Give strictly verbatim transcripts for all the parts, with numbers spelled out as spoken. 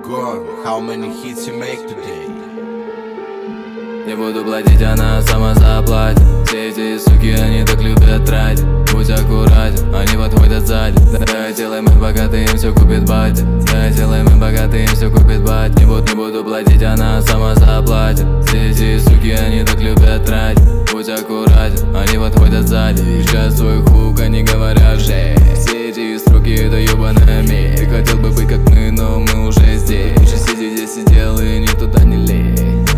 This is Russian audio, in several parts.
gone. How many hits you make today? Не буду платить, она сама заплатит. Все эти суки, они так любят тратить. Будь аккуратен, они подходят сзади. Да, делаем мы богатые, им все купит батя. Да, делаем мы богатые, им все купит батя. Не буду, не буду платить, она сама заплатит. Все эти суки, они так любят тратить. Будь аккуратен, они подходят сзади. Сейчас свой хук, они говорят же. Все эти строки, это ёбаная месть. Ты хотел бы быть как мы, но мы уже здесь. Лучше сиди здесь сидел и ни туда не лезь.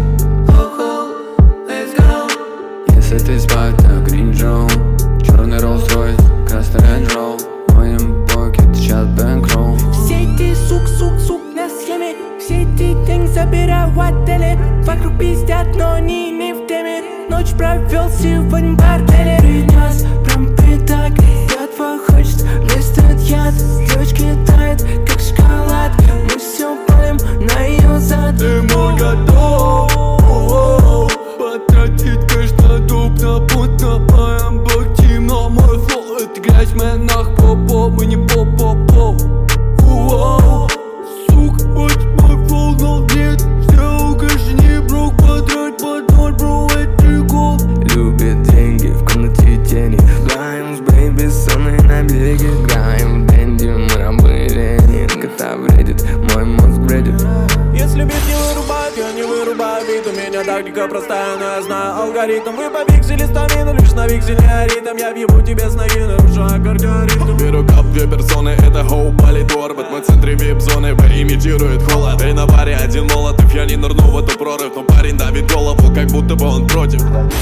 Если ты спать на Green Joe, черный Rolls-Royce, красный Range Rover, в моем покете сейчас бэнкролл. Все эти сук, сук, сук на схеме, все эти деньги забираю в отеле. Вокруг пиздят, но не, не в теме. Ночь провел сегодня в борделе. Принес прям пятак, ядва хочет, листает яд. Девочки тает, как шоколад. Мы все палим на ее зад. Ты мой готов потратить кэш на дуб, на путь, на моем блоке. Но мой флоу — это грязь в мэнах, по-по, мы не по-по-по. Уоу, сука, хоть мой флоу, но нет. Сделал кэш, не брок, потрать под ноль, бро, это гол. Любит деньги в комнате тени. Граем с бэйби, сонные на береге. Граем в дэнди, мы рабы Ленин. Кота вредит, мой мозг бредит. Если бит не вырубает, я не вырубаю бит. У меня тактика простая, но я знаю алгоритм. Вы по пикселе стамину, лишь на пикселе ритм. Я въебу тебе с ноги, нарушаю аккордеон. Беру кап, две персоны, это хоу, болит орбит. Мы в центре вип-зоны, Б имитирует холод. Эй, на баре один молотов, я не нырну в эту прорыв. Но парень давит голову, как будто бы он против.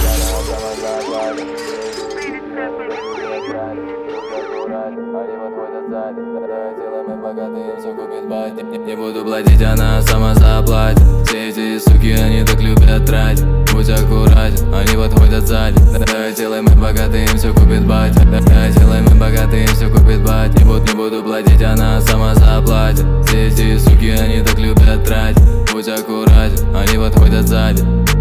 Не буду платить, она сама заплатит. Все эти суки, они так любят тратить. Будь аккуратен, они подходят сзади. Да, делаем мы богатые, им все купит батя. Да, делаем мы богатые, им все купит батя. Не буду, не буду платить, она сама заплатит. Все эти суки, они так любят тратить. Будь аккуратен, они подходят сзади.